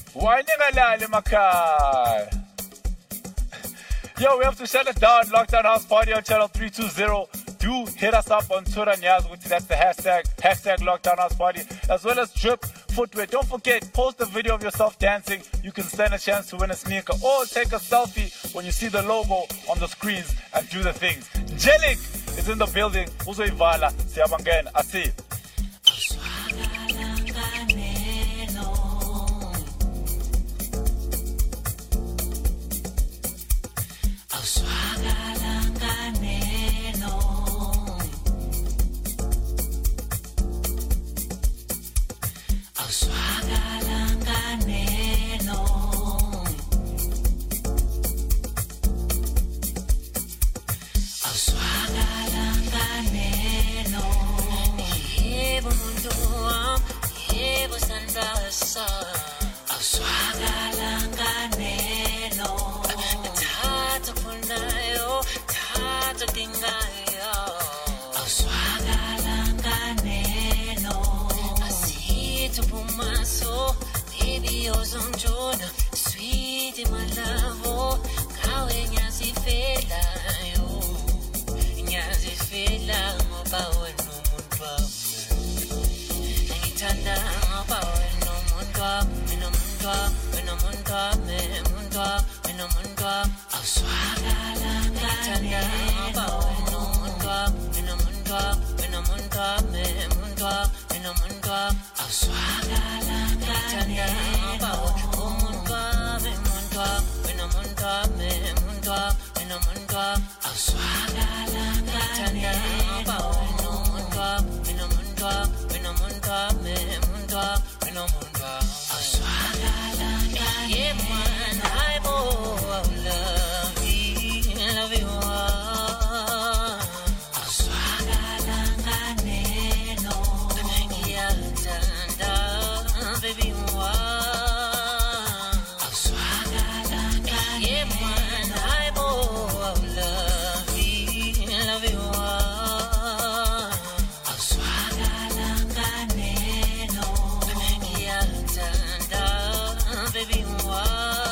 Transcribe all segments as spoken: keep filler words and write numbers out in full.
Waningalali makhaya. Yo, we have to shut it down. Lockdown House Party on channel three two zero. Do hit us up on Twitter and Yaz. That's the hashtag, hashtag Lockdown House Party, as well as Drip Footwear. Don't forget, post a video of yourself dancing. You can stand a chance to win a sneaker, or take a selfie when you see the logo on the screens and do the things. Jelik is in the building. Uzo Ivala, Siabangena, Asi. Sweet in my love, oh, kawe nyazi fela yo, nyazi fela ngobawe no mundwa, ngithanda ngobawe no mundwa, no mundwa, no mundwa, me mundwa, no mundwa, awswagala ngithanda ngobawe no mundwa, no mundwa, no mundwa, me mundwa, no mundwa, awswagala ngithanda ngobawe. When I'm on top, man, I'm on top, when I'm on top, I'll swagala ngane. When I'm on top, when I'm on top, when I'm on top, man, I'm on top, when I'm on top, I'll swagala ngane. Yeah, man, I love you, love you all. I'll swagala ngane, no, yeah, tanda, baby, why? Baby, why?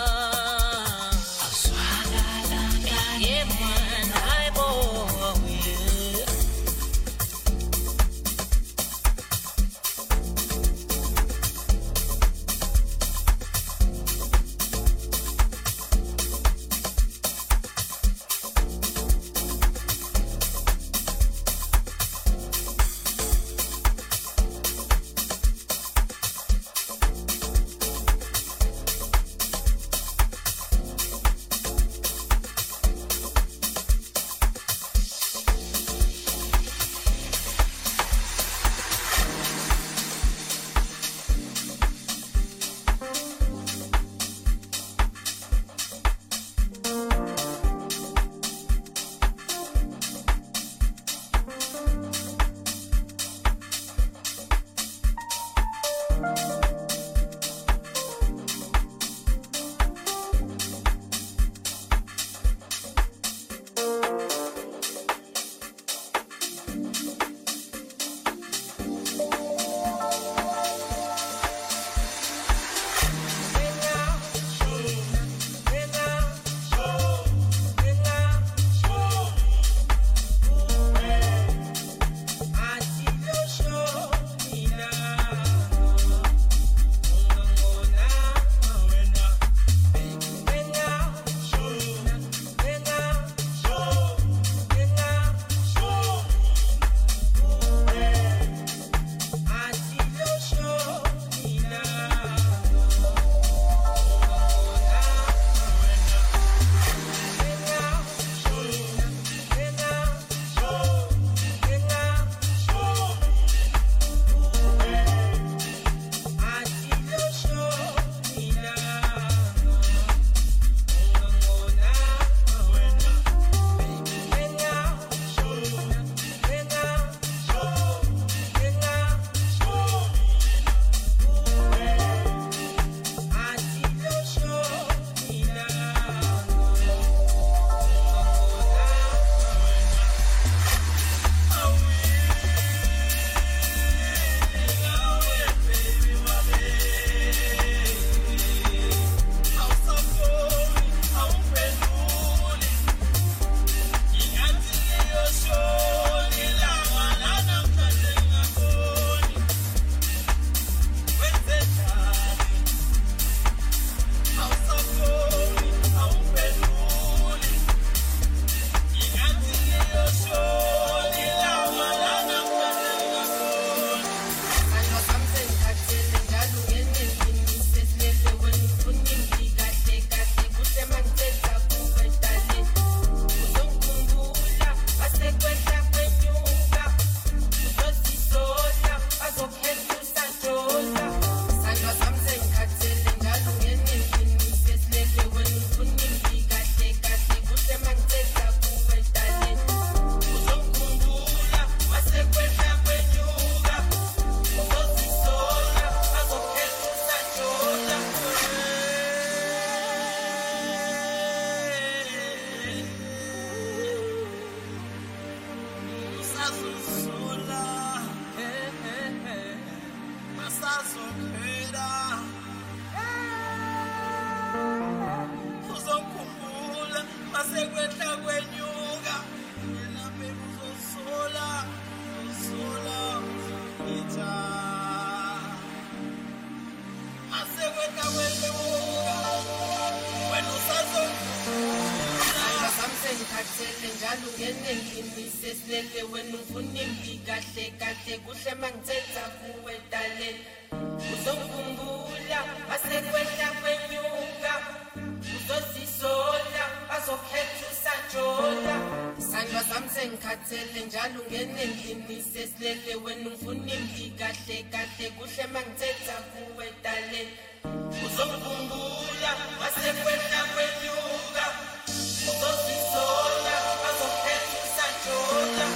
ungene endlini sesilele wena ufuna imbi kahle kahle kuhle mangithetha kuwe darling uzongikhumbula asekwehla kwenyuka uzosisola azokhetha usajola isandla sami sengikhathele njalo ungene endlini sesilele wena ufuna imbi kahle kahle kuhle mangithetha kuwe darling uzongikhumbula asekwehla kwenyuka uzosisola azokhetha usajola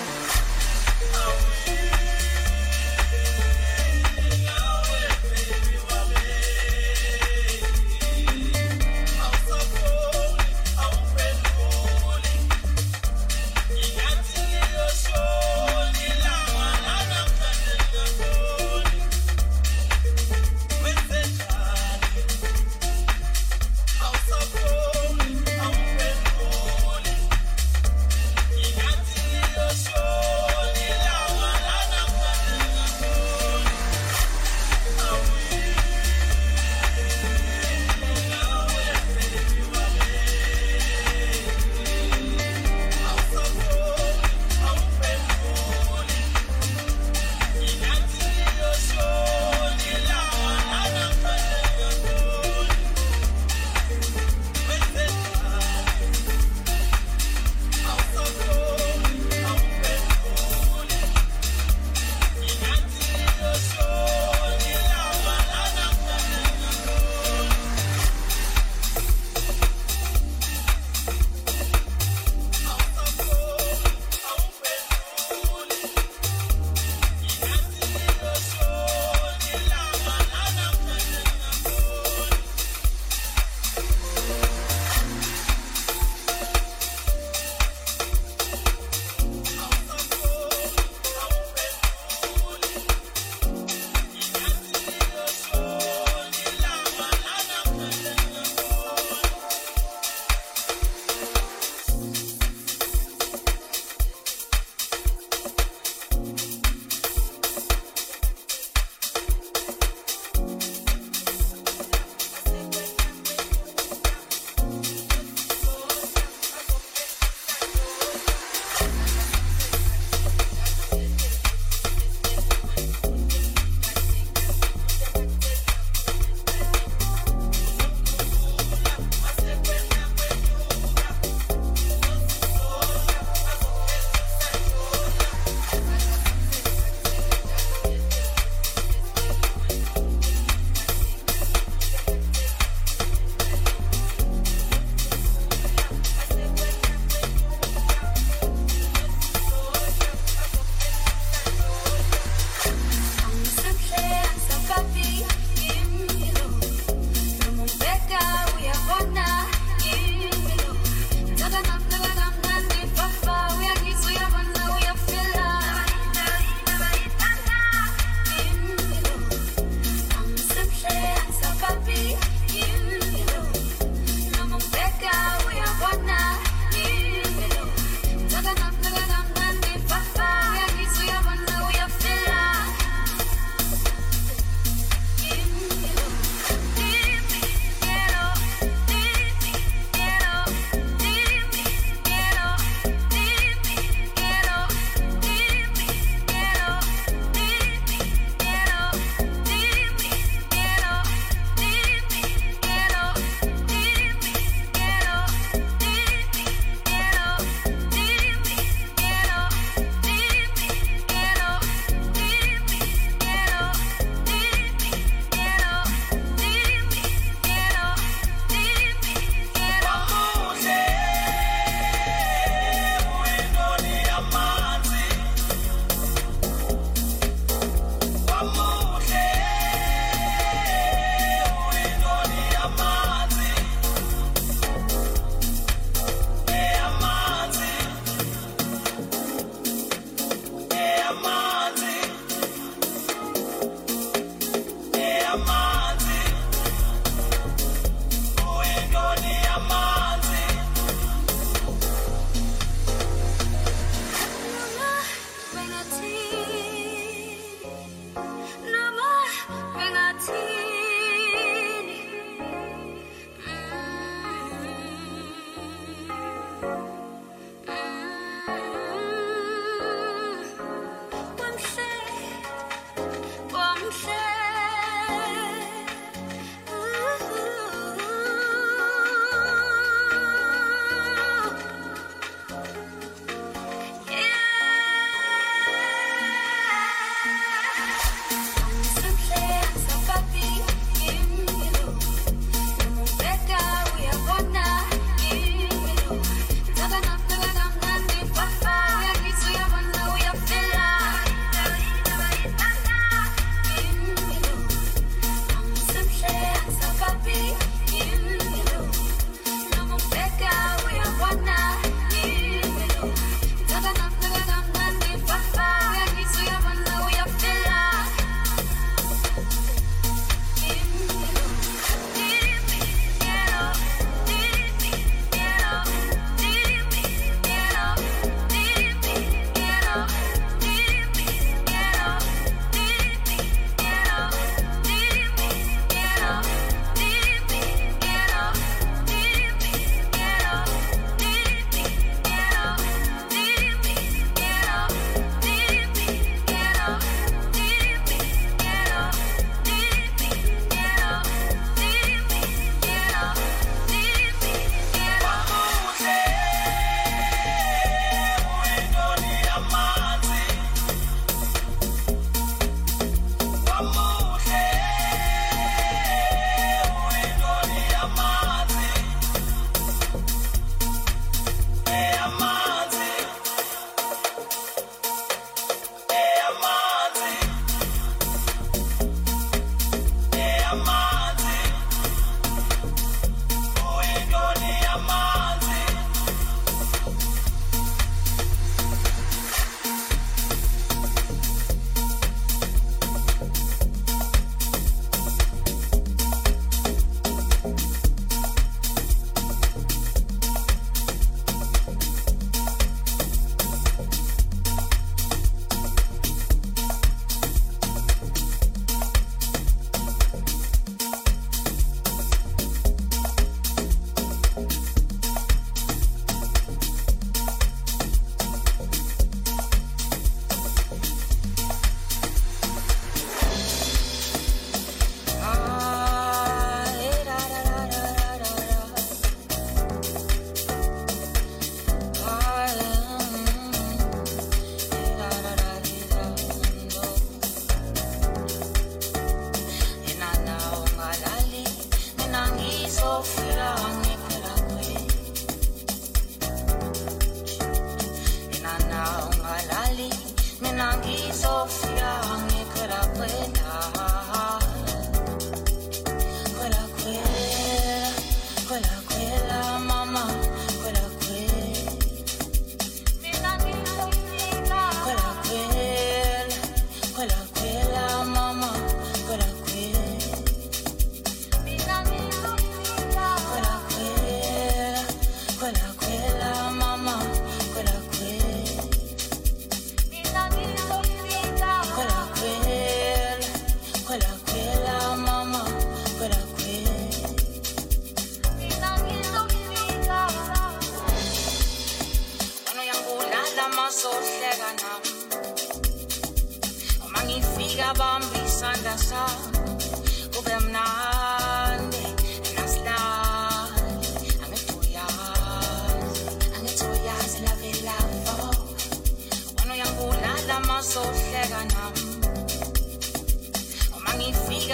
When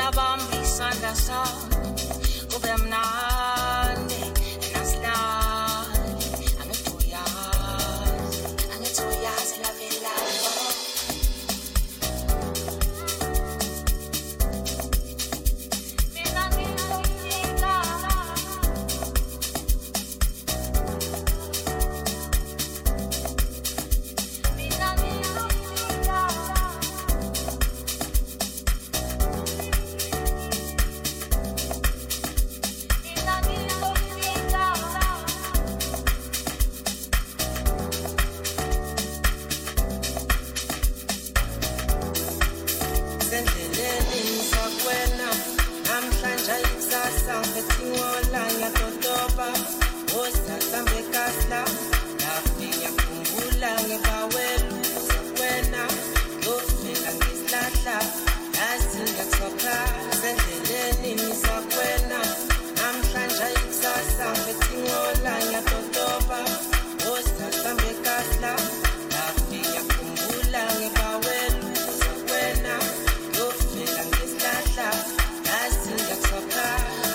bamba isandla sami kube mnandi nasilali angithi uyazi angithi uyazi love love mina ngiyafika mina ngiyafika sendleleni sakwena namhlanje ikusasa ngethingola ngiyadodoba osasambe kasla lafika khumbula ngebawelu sakwena yofika ngisilahla yazi ngiyakusapha sendleleni sakwena namhlanje ikusasa ngethingola ngiyadodoba osasambe kasla lafika khumbula ngebawelu sakwena yofika ngisilahla yazi ngiyakusapha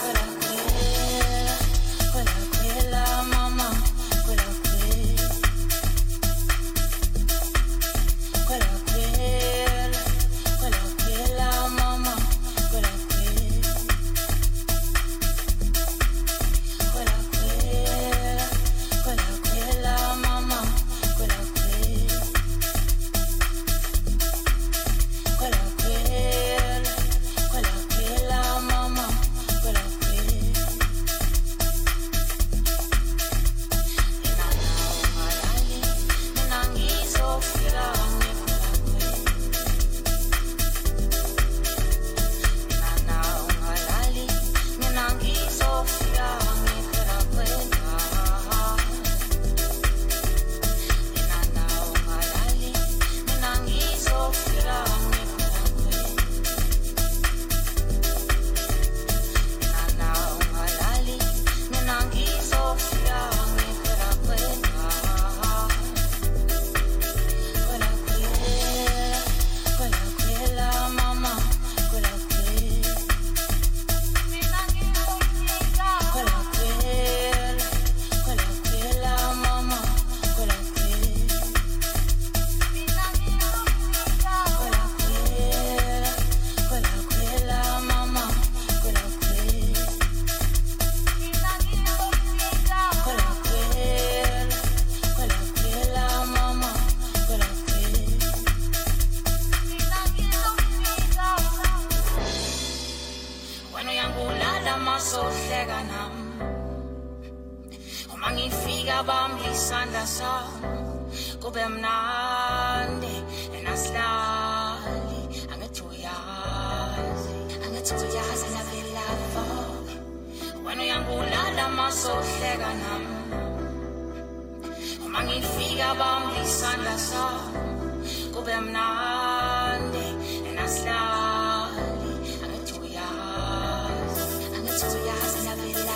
kwela kwela mama kwela kwela kwela kwela kwela kwela mama kwela kwela kwela kwela kwela kwela mama kwela kwela kwela kwela kwela kwela mama kwela kwela Mangifika bamba isandla sami kube mnandi nasilali angithi uyazi angithi uyazi love love wena uyangulala masohleka nami mangifika bamba isandla sami kube mnandi nasilali angithi uyazi angithi uyazi love love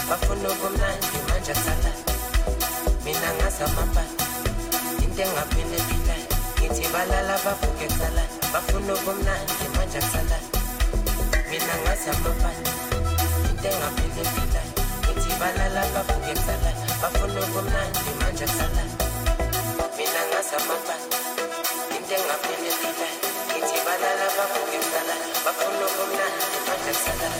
bafuna ubumnandi manje akusala mina ngasamapa into engaphinde phila ngithi balala bavuke kusala bafuna ubumnandi manje akusala mina ngasamapa into engaphinde phila ngithi balala bavuke kusala bafuna ubumnandi manje akusala mina ngasamapa into engaphinde phila ngithi balala bavuke kusala bafuna ubumnandi manje akusala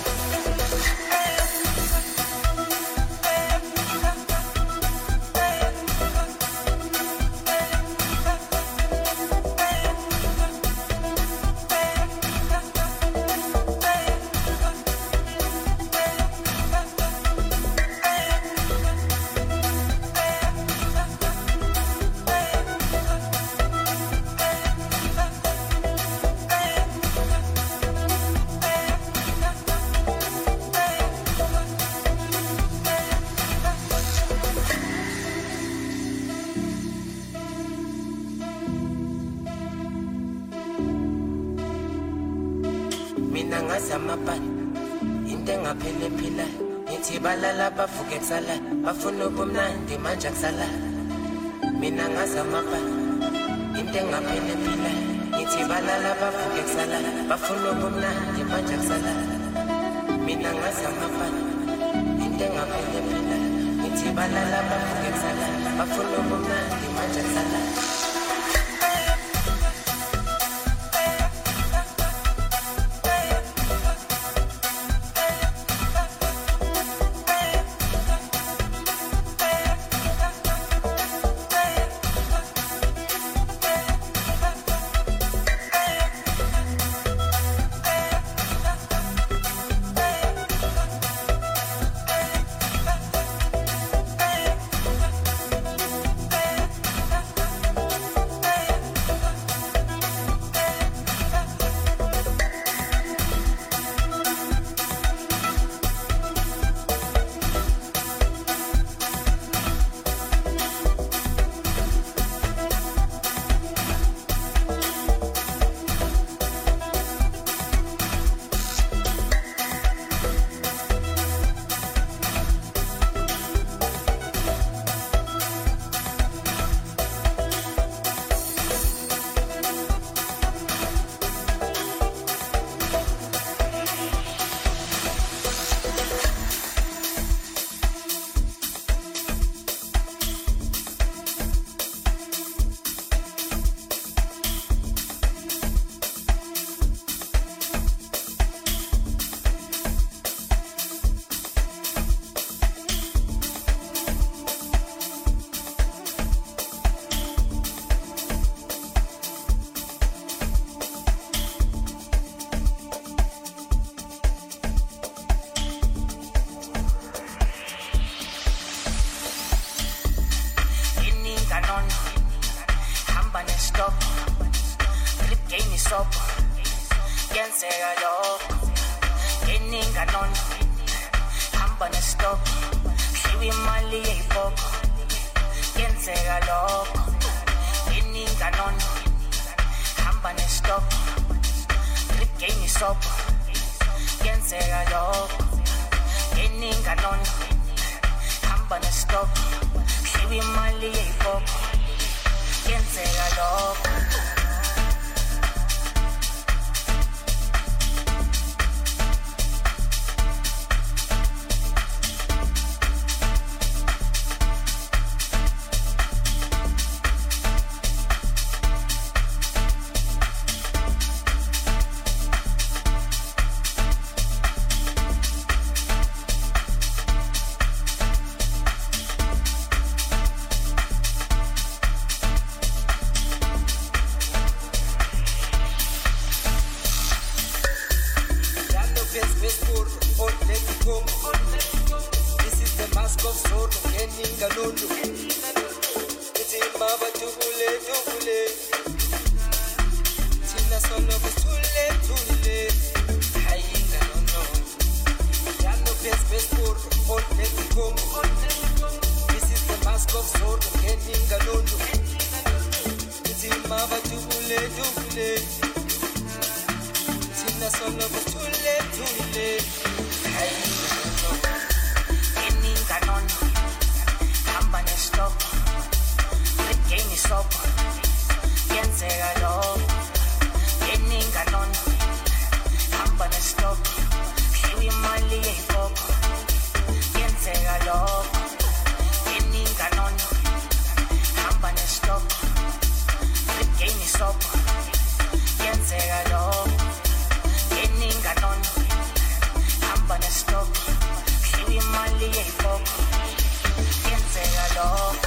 balala bavuke kusala bafuna ubumnandi manje akusala mina ngazamapa into engaphinde phila ngithi balala bavuke kusala bafuna ubumnandi manje akusala mina ngazamapa into engaphinde phila ngithi balala bavuke kusala bafuna ubumnandi manje akusala Any sopa yenzeka lokho yeninga nono hamba nestop hliwa imali yeyipoko yenzeka lokho yeninga nono hamba nestop game sopa yenzeka lokho yeninga nono hamba nestop hliwa imali yeyipoko yenzeka lokho.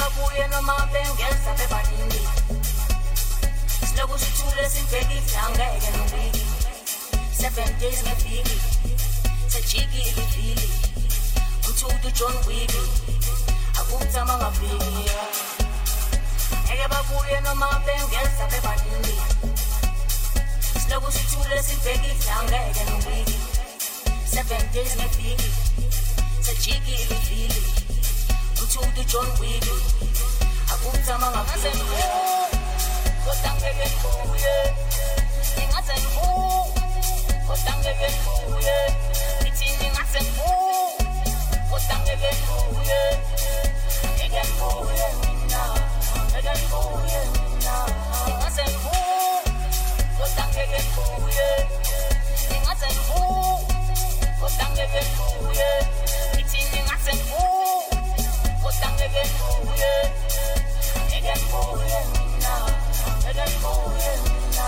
babuye noma bengeza bebaningi siloku sithule simpekile angeke nobiki seven days ngeviki sejikile ivili kuthuta John Wick akuthama ngaviki eke babuye noma bengeza bebaningi siloku sithule simpekile angeke nobiki seven days ngeviki sejikile ivili kuthuta John Wick akuthama ngaviki kodwa ngeke ngibuye ingaze ngibuye kodwa ngeke ngibuye ngithini ngase ngibuye kodwa ngeke ngibuye ngeke ngibuye mina ngeke ngibuye mina ingaze ngibuye kodwa ngeke ngibuye ingaze ngibuye kodwa ngeke ngibuye ngithini ngase ngibuye kodwa ngeke ngibuye ngeke ngibuye mina ngeke ngibuye mina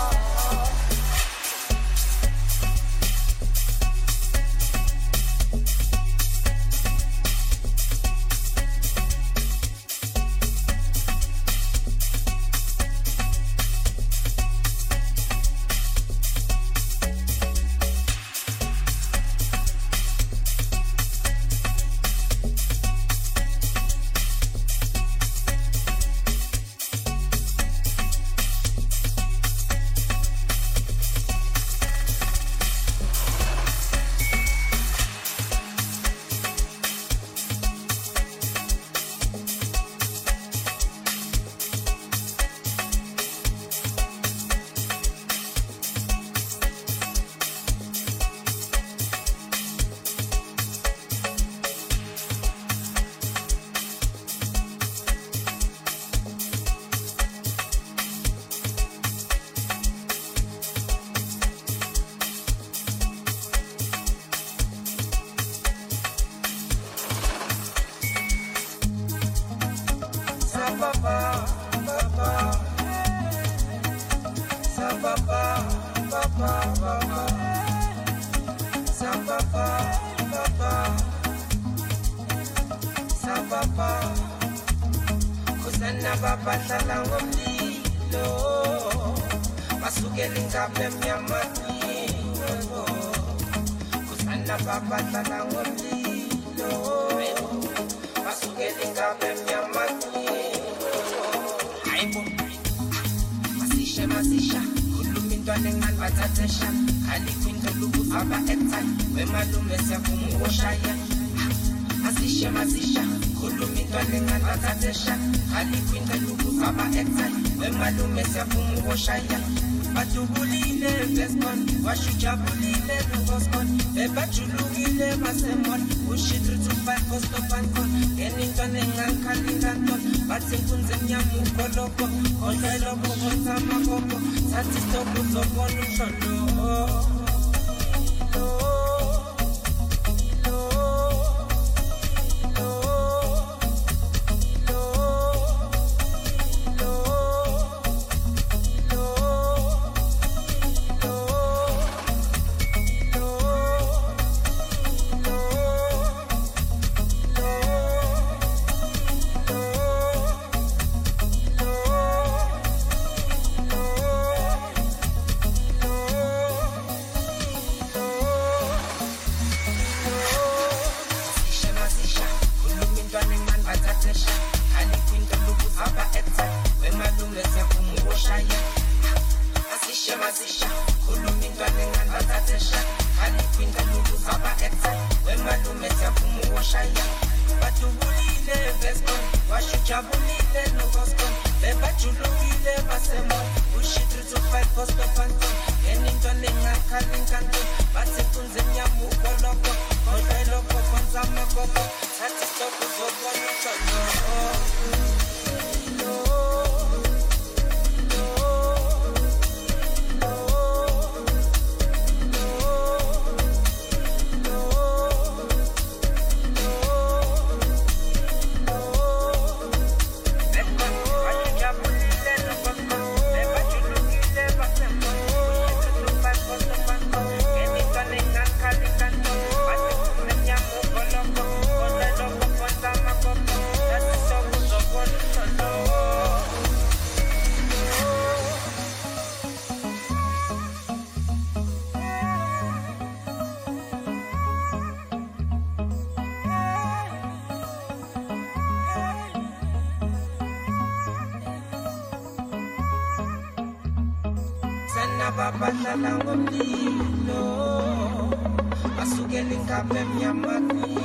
Sana baba dlala ngomlilo Basukela inkabe emnyamani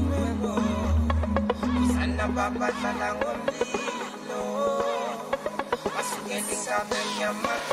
Sana baba dlala ngomlilo Basukela inkabe emnyamani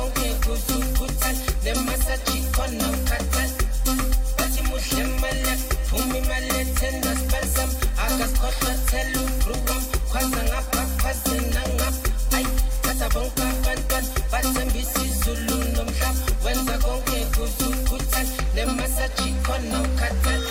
konke kuzukuthal nemasaji khona ukhathal bathi muhle mali phumi imali ethenda spelsam akasikhohlwa thela ugruwam khwaza ngapha khwaze nangapha ayi thatha bonke abantwana bathembisa izulu nomhlaba wenza konke kuzukuthal nemasaji khona ukhathal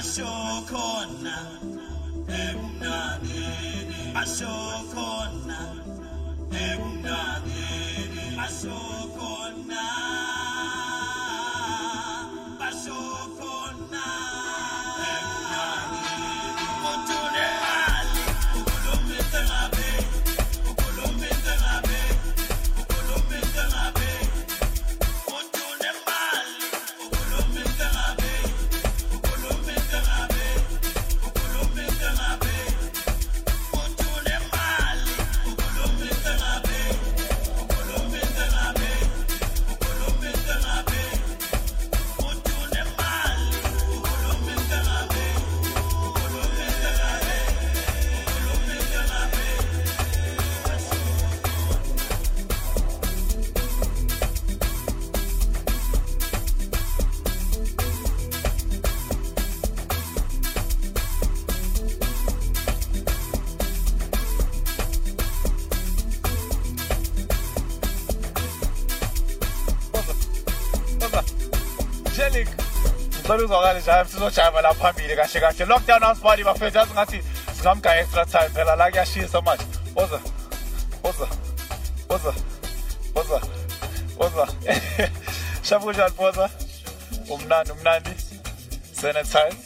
Ashokona, Ebunagini, Ashokona, Ebunagini, Ashokona, Ashokona, Ebunagini, Motune Ali, Ukulumite Ngabe, Ukulumite Ngabe, Ukulumite Ngabe, Motune Mali, Ukulumite Ngabe. Lockdown house party, my friends. That's not some guy extra time. But I like your shit so much. What's up? What's up? What's up? What's up? What's up? Shabujan, what's up? Umnandi, umnandi. Sanitize.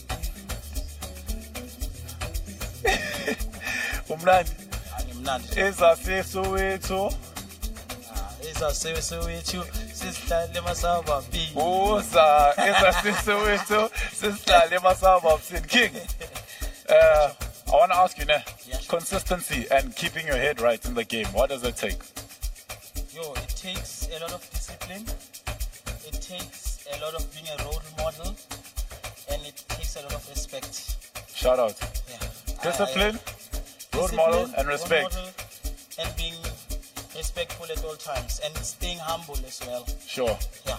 Umnandi. Umnandi. Eza sesuwethu. Eza sesuwethu. Sister Lemasaba B. Uza, eza sesuwethu. Sister Lemasaba B. King. Uh, I want to ask you now, yeah. Consistency and keeping your head right in the game, what does it take? Yo, it takes a lot of discipline. It takes a lot of being a role model. And it takes a lot of respect. Shout out. Yeah. Discipline, I, I, role discipline, model, and respect. Role model and being respectful at all times. And staying humble as well. Sure. Yeah.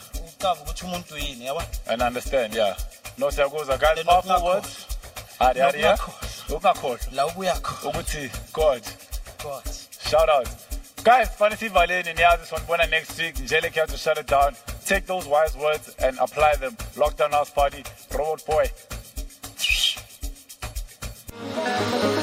And understand, yeah. No siyakuza, guys, powerful words. Hadi, hadi, yeah. God. God. Shout out. Guys, Fantasy Valeni, this one born next week. Angelic has to shut it down. Take those wise words and apply them. Lockdown house party. Robot boy.